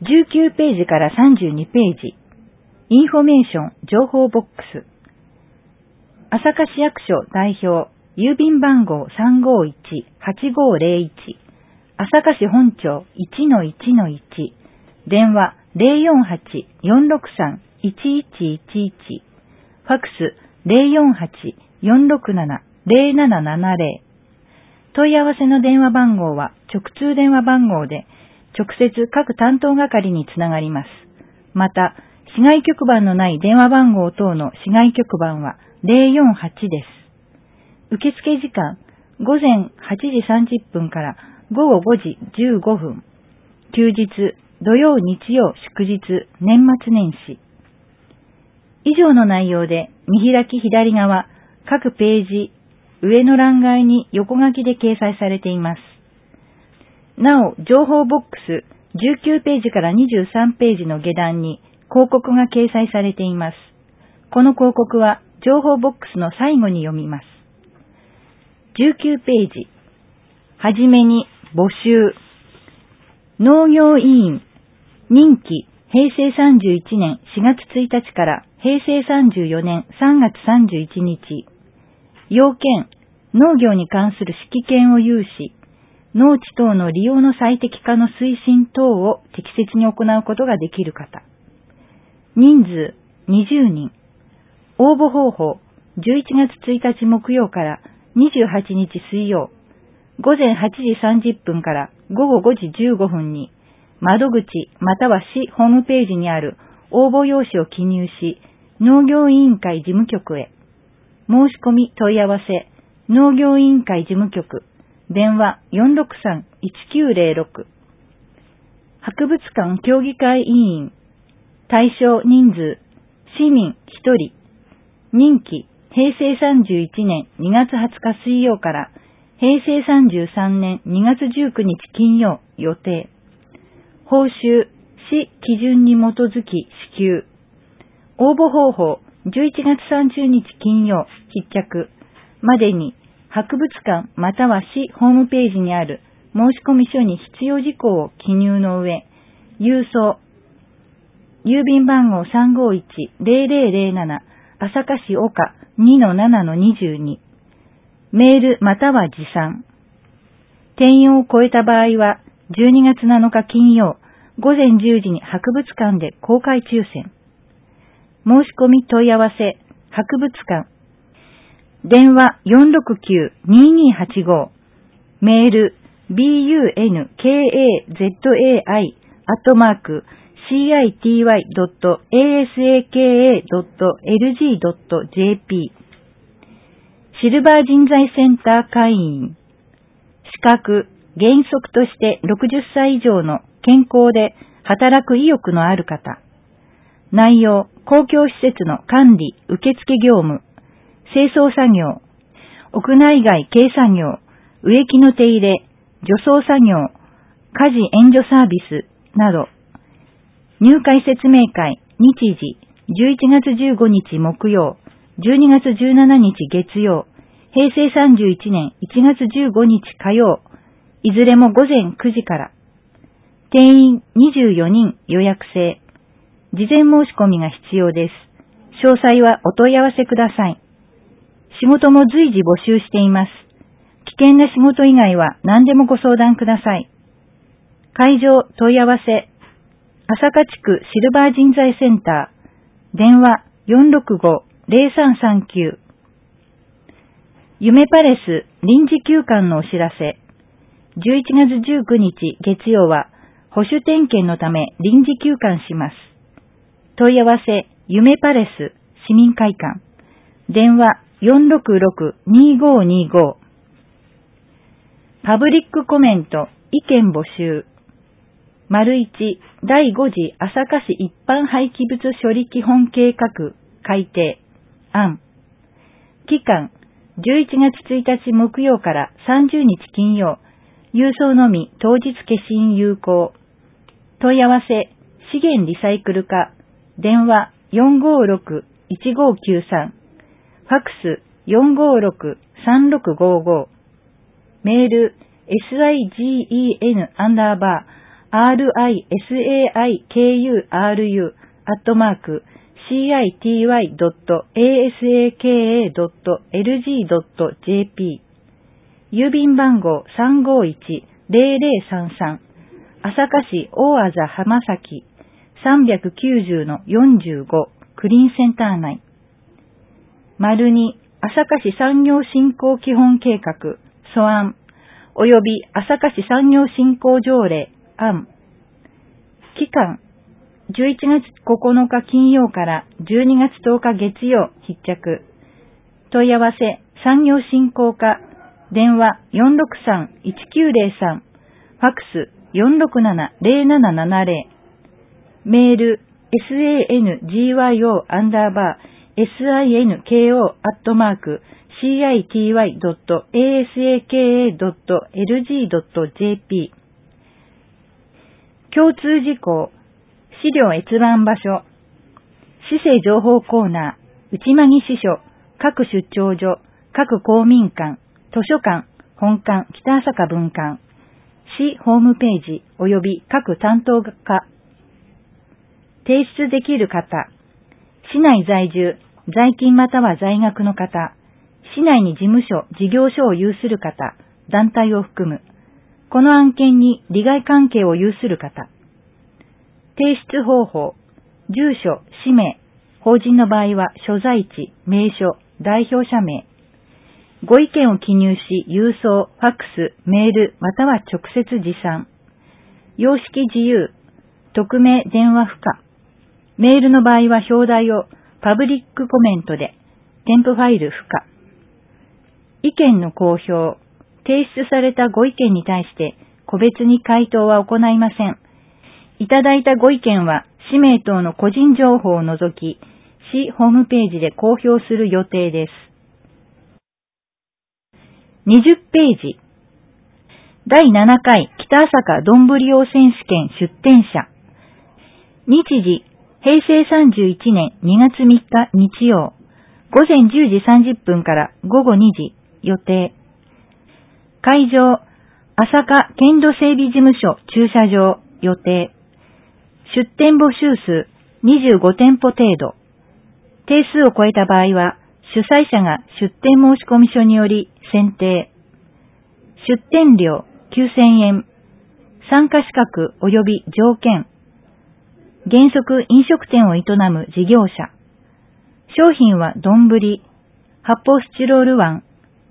19ページから32ページ。インフォメーション情報ボックス。朝霞市役所代表、郵便番号351-8501。朝霞市本庁 1-1-1。電話048-463-1111。ファクス048-467-0770。問い合わせの電話番号は直通電話番号で、直接各担当係につながります。また、市外局番のない電話番号等の市外局番は048です。受付時間、午前8時30分から午後5時15分。休日、土曜、日曜、祝日、年末年始。以上の内容で、見開き左側、各ページ、上の欄外に横書きで掲載されています。なお、情報ボックス19ページから23ページの下段に広告が掲載されています。この広告は情報ボックスの最後に読みます。19ページ。はじめに募集。農業委員。任期平成31年4月1日から平成34年3月31日。要件。農業に関する指揮権を有し、農地等の利用の最適化の推進等を適切に行うことができる方。人数20人。応募方法11月1日木曜から28日水曜、午前8時30分から午後5時15分に、窓口または市ホームページにある応募用紙を記入し、農業委員会事務局へ。申し込み問い合わせ、農業委員会事務局。電話463-1906。博物館協議会委員。対象人数、市民1人。任期、平成31年2月20日水曜から平成33年2月19日金曜予定。報酬、市基準に基づき支給。応募方法、11月30日金曜、必着。までに、博物館または市ホームページにある申込書に必要事項を記入の上、郵送、郵便番号351-0007、朝霞市岡 2-7-22、メールまたは持参。定員を超えた場合は、12月7日金曜、午前10時に博物館で公開抽選。申し込み問い合わせ、博物館。電話469-2285。メール bunkazoi.city.asaka.lg.jp。 シルバー人材センター会員。資格、原則として60歳以上の健康で働く意欲のある方。内容、公共施設の管理、受付業務、清掃作業、屋内外軽作業、植木の手入れ、除草作業、家事援助サービスなど。入会説明会、日時、11月15日木曜、12月17日月曜、平成31年1月15日火曜、いずれも午前9時から。定員24人予約制。事前申し込みが必要です。詳細はお問い合わせください。仕事も随時募集しています。危険な仕事以外は何でもご相談ください。会場問い合わせ。朝霞地区シルバー人材センター。電話465-0339。夢パレス臨時休館のお知らせ。11月19日月曜は保守点検のため臨時休館します。問い合わせ、夢パレス市民会館。電話466-2525。パブリックコメント、意見募集。1、第5次朝霞市一般廃棄物処理基本計画改定案。期間、11月1日木曜から30日金曜、郵送のみ当日消印有効。問い合わせ、資源リサイクル課。電話456-1593。ファクス456-3655。メール SIGEN_ risaikyuru@city.asaka.lg.jp 郵便番号 351-0033 朝霞市大字浜崎 390-45 クリーンセンター内。2朝霞市産業振興基本計画素案および朝霞市産業振興条例案。期間11月9日金曜から12月10日月曜必着。問い合わせ産業振興課電話 463-1903 ファックス 467-0770 メール sangyou_city.asaka.lg.jp 共通事項資料閲覧場所市政情報コーナー内間木支所各出張所各公民館図書館本館北朝霞分館市ホームページ及び各担当課提出できる方市内在住在勤または在学の方市内に事務所事業所を有する方団体を含むこの案件に利害関係を有する方提出方法住所氏名法人の場合は所在地名所代表者名ご意見を記入し、郵送、ファックス、メール、または直接持参。様式自由、匿名、電話不可。メールの場合は表題をパブリックコメントで、添付ファイル不可。意見の公表、提出されたご意見に対して個別に回答は行いません。いただいたご意見は、氏名等の個人情報を除き、市ホームページで公表する予定です。20ページ第7回北朝霞どんぶり王選手権出展者日時平成31年2月3日日曜午前10時30分から午後2時予定会場朝霞県土整備事務所駐車場予定出展募集数25店舗程度定数を超えた場合は主催者が出展申込書により選定。出展料9000円。参加資格及び条件。原則飲食店を営む事業者。商品は丼、発泡スチロール碗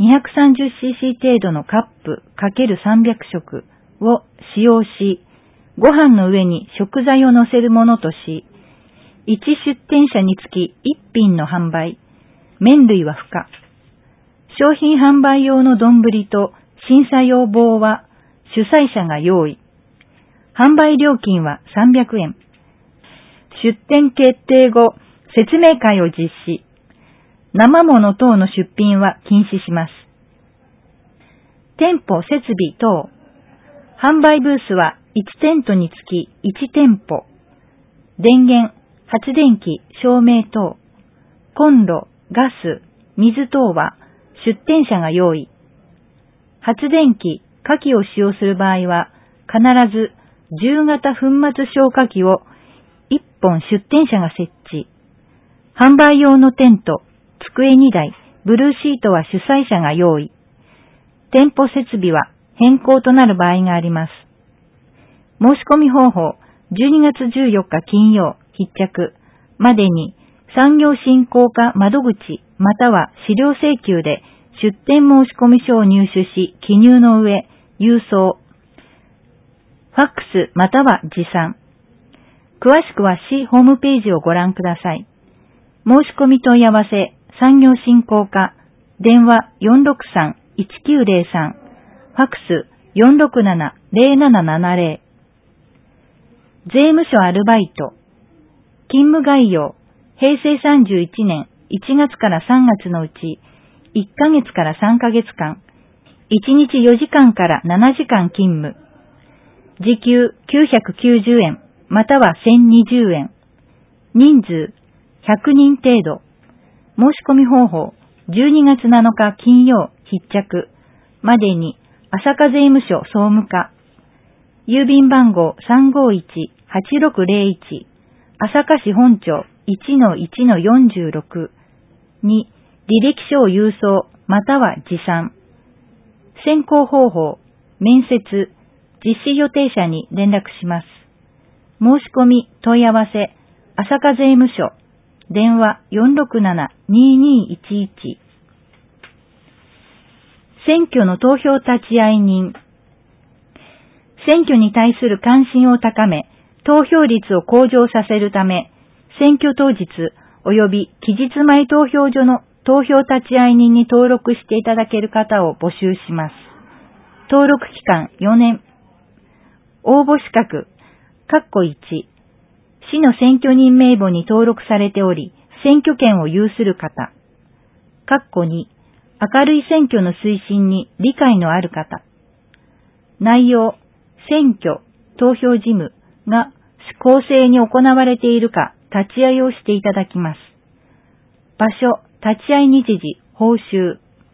230cc 程度のカップ ×300 食を使用し、ご飯の上に食材を乗せるものとし、1出店者につき1品の販売。麺類は不可。商品販売用の丼と審査用棒は主催者が用意。販売料金は300円。出店決定後、説明会を実施。生物等の出品は禁止します。店舗設備等。販売ブースは1テントにつき1店舗。電源、発電機、照明等。コンロ、ガス、水等は出店者が用意。発電機、火器を使用する場合は必ず10型粉末消火器を1本出店者が設置。販売用のテント、机2台、ブルーシートは主催者が用意。店舗設備は変更となる場合があります。申し込み方法、12月14日金曜、必着までに産業振興課窓口または資料請求で出店申込書を入手し記入の上、郵送。ファックスまたは持参。詳しくは市ホームページをご覧ください。申し込み問い合わせ、産業振興課、電話 463-1903、ファックス 467-0770。税務署アルバイト。勤務概要。平成31年1月から3月のうち、1ヶ月から3ヶ月間、1日4時間から7時間勤務。時給990円、または1020円。人数100人程度。申し込み方法、12月7日金曜必着までに朝霞税務署総務課。 郵便番号 351-8601 朝霞市本町 1-1-46 に履歴書を郵送または持参。選考方法、面接、実施予定者に連絡します。申し込み、問い合わせ、朝霞税務署、電話 467-2211。選挙の投票立会人。選挙に対する関心を高め、投票率を向上させるため、選挙当日及び期日前投票所の投票立会人に登録していただける方を募集します。登録期間4年。応募資格、1、市の選挙人名簿に登録されており、選挙権を有する方。2、明るい選挙の推進に理解のある方。内容、選挙、投票事務が公正に行われているか立ち会いをしていただきます。場所、立ち会い日時、報酬。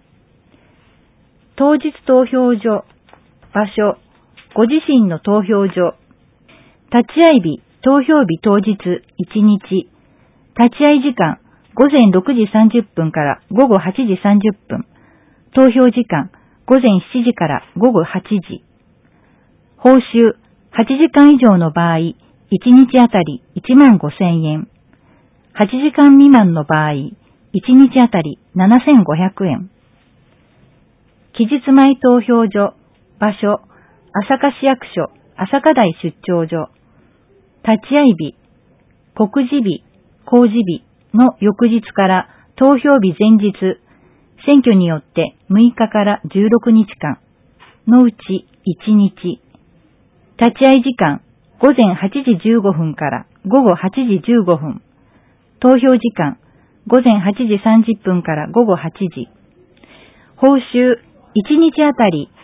当日投票所、場所、ご自身の投票所。立ち会い日、投票日当日、1日。立ち会い時間、午前6時30分から午後8時30分。投票時間、午前7時から午後8時。報酬、8時間以上の場合、1日あたり15,000円。8時間未満の場合、1日あたり7,500円。期日前投票所、場所、朝霞市役所、朝霞台出張所。立ち会い日、告示日、公示日の翌日から投票日前日、選挙によって6日から16日間のうち1日。立ち会い時間、午前8時15分から午後8時15分。投票時間、午前8時30分から午後8時。報酬、1日あたり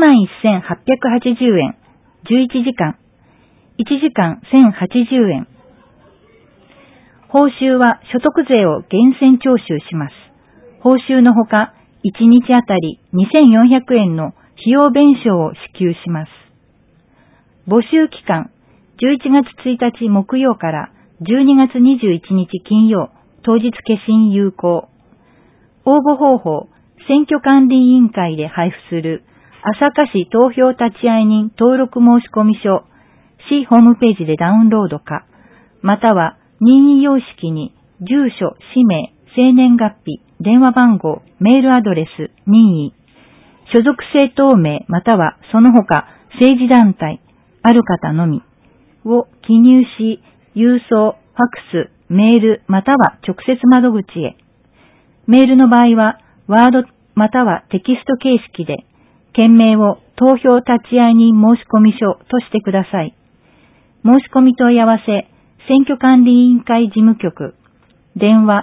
11,880円、11時間。1時間1,080円。報酬は所得税を源泉徴収します。報酬のほか、1日あたり2,400円の費用弁償を支給します。募集期間、11月1日木曜から12月21日金曜、当日消印有効。応募方法、選挙管理委員会で配布する朝霞市投票立会人登録申込書、市ホームページでダウンロードか、または任意様式に住所、氏名、生年月日、電話番号、メールアドレス、任意、所属政党名またはその他政治団体、ある方のみを記入し、郵送、ファクス、メールまたは直接窓口へ。メールの場合はワードまたはテキスト形式で、件名を投票立会人申込書としてください。申し込み問い合わせ、選挙管理委員会事務局、電話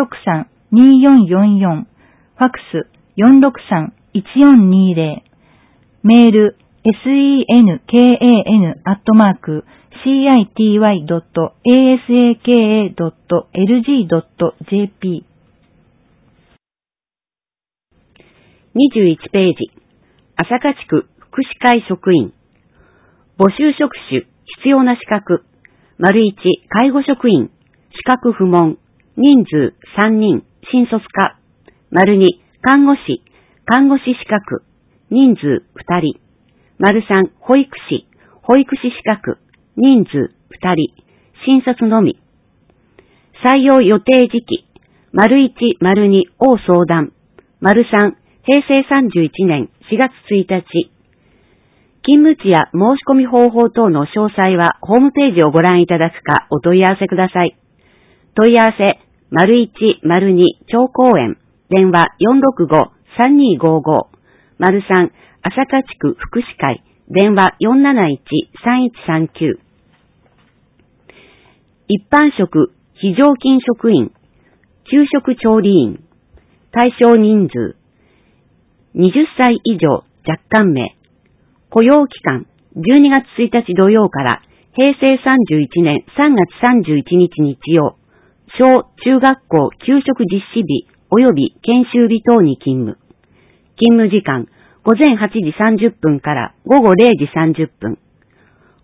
463-2444、ファクス 463-1420、メール senkan.city.asaka.lg.jp。 21ページ。朝霞地区福祉会職員。募集職種、必要な資格。1、介護職員。資格不問。人数3人、新卒科。2、看護師。看護師資格。人数2人。3、保育士。保育士資格。人数2人。新卒のみ。採用予定時期。1、2を相談。3、平成31年4月1日。勤務地や申し込み方法等の詳細はホームページをご覧いただくかお問い合わせください。問い合わせ、01-02長公園、電話 465-3255、03朝霞地区福祉会、電話 471-3139。一般職、非常勤職員、給食調理員、対象人数、20歳以上若干名、雇用期間、12月1日土曜から平成31年3月31日日曜、小中学校給食実施日及び研修日等に勤務。勤務時間、午前8時30分から午後0時30分。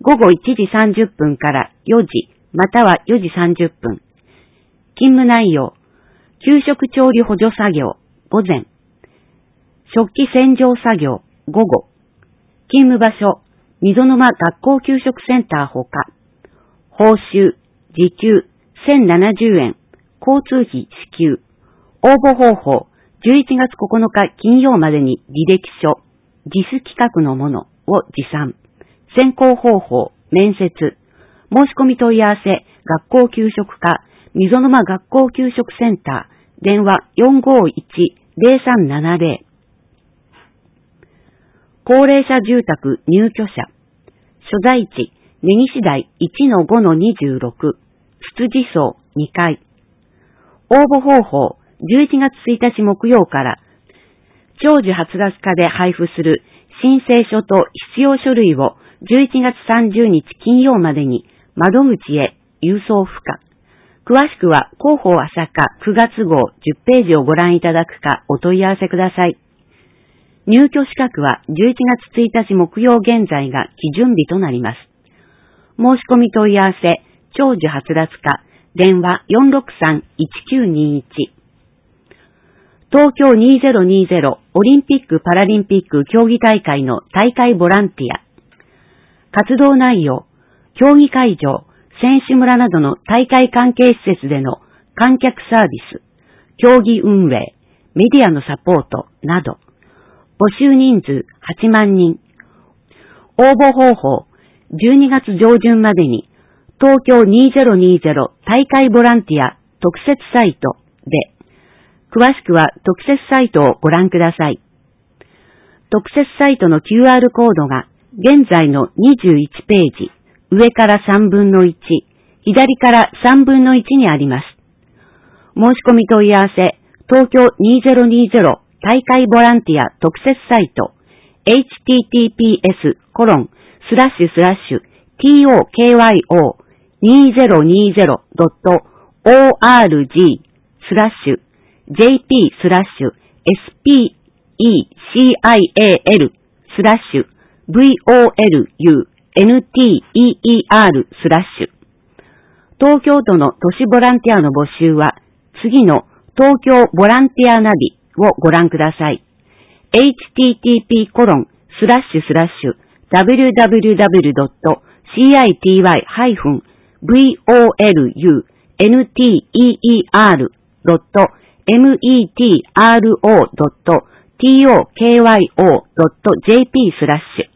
午後1時30分から4時、または4時30分。勤務内容、給食調理補助作業、午前。食器洗浄作業、午後。勤務場所、溝沼学校給食センターほか。報酬、時給、1070円。交通費支給。応募方法、11月9日金曜までに履歴書、JIS企画のものを持参。選考方法、面接。申し込み問い合わせ、学校給食課、溝沼学校給食センター、電話451-0370。高齢者住宅入居者。所在地、根岸台 1-5-26、つつじ荘2階。応募方法、11月1日木曜から、長寿はつらつ課で配布する申請書と必要書類を11月30日金曜までに窓口へ郵送付下。詳しくは広報朝霞9月号10ページをご覧いただくかお問い合わせください。入居資格は11月1日木曜現在が基準日となります。申し込み問い合わせ、長寿はつらつ課、電話463-1921。東京2020オリンピック・パラリンピック競技大会の大会ボランティア。活動内容、競技会場、選手村などの大会関係施設での観客サービス、競技運営、メディアのサポートなど。募集人数8万人。応募方法、12月上旬までに東京2020大会ボランティア特設サイトで、詳しくは特設サイトをご覧ください。特設サイトの QR コードが現在の21ページ、上から3分の1、左から3分の1にあります。申し込み問い合わせ、東京2020大会ボランティア特設サイト、https://tokyorg/jp/special-volunteer/ 東京都の都市ボランティアの募集は、次の東京ボランティアナビをご覧ください。http://www.city-volunteer.metro.tokyo.jp/